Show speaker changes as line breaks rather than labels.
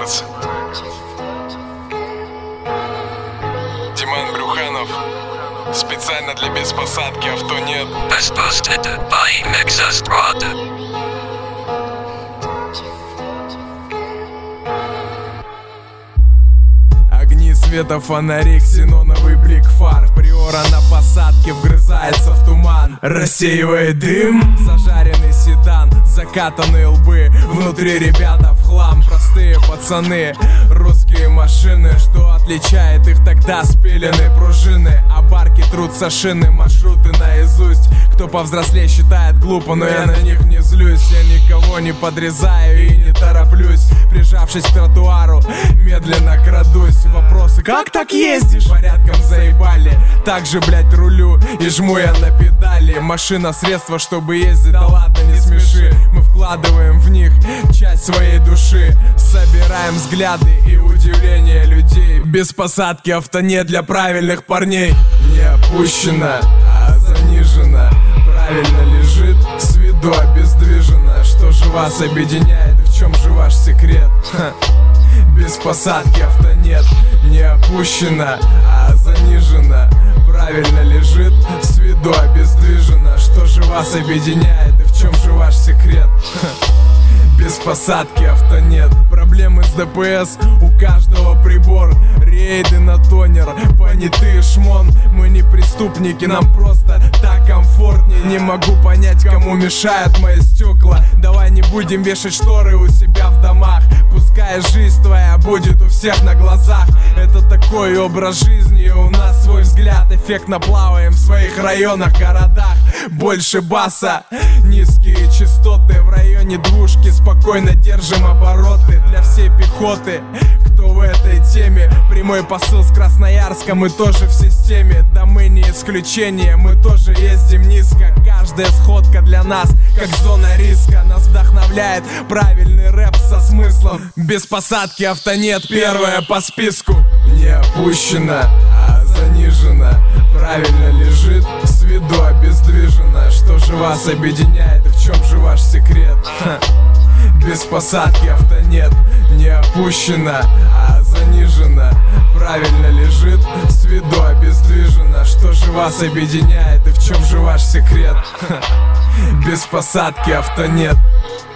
Records. Диман Брюханов. Специально для беспосадки авто нет.
Посадка by Mexastrada.
Огни света, фонари, ксеноновый блик фар. Приора на посадке вгрызается в туман, рассеивает дым. Зажаренный седан, закатанные лбы, внутри ребята в хлам. Простые пацаны, русские машины. Что отличает их тогда? Спиленные пружины, а барки трутся шины, маршруты наизусть. Кто повзрослее считает глупо, но я на них не злюсь. Я никого не подрезаю и не тороплюсь. Прижавшись к тротуару, медленно крадусь. Вопросы: как так ездишь? Порядком заебали. Так же, блять, рулю и жму я на педали. Машина — средство, чтобы ездить, да ладно, не смеши. Мы вкладываем в них часть своей души. Собираем взгляды и удивление людей. Без посадки авто не для правильных парней. Не опущено, а занижено. Правильно лежит, с виду обездвижено. Что же вас объединяет и в чем же ваш секрет? Без посадки авто нет. Не опущено, а занижено. Правильно лежит, с виду обездвижено. Что же вас объединяет и в чем же ваш секрет? Без посадки авто нет. Проблемы с ДПС, у каждого прибор. Рейды на тонер, понятые шмон. Мы не преступники, нам просто так комфортнее. Не могу понять, кому мешают мои стекла. Давай не будем вешать шторы у себя в домах. Пускай жизнь твоя будет у всех на глазах. Это такой образ жизни, у нас свой взгляд. Эффектно плаваем в своих районах, городах. Больше баса, низкие частоты. В районе двушки спокойно держим обороты. Для всей пехоты, кто в этой теме. Прямой посыл с Красноярска, мы тоже в системе. Да мы не исключение, мы тоже ездим низко. Каждая сходка для нас как зона риска. Нас вдохновляет правильный рэп со смыслом. Без посадки авто нет, первое по списку. Не опущено, а занижено. Правильно лежит, с виду обездвижено. Что же вас объединяет и в чем же ваш секрет? Без посадки авто нет. Не опущено, а занижено. Правильно лежит, с виду обездвижено. Что же вас объединяет и в чем же ваш секрет? Без посадки авто нет.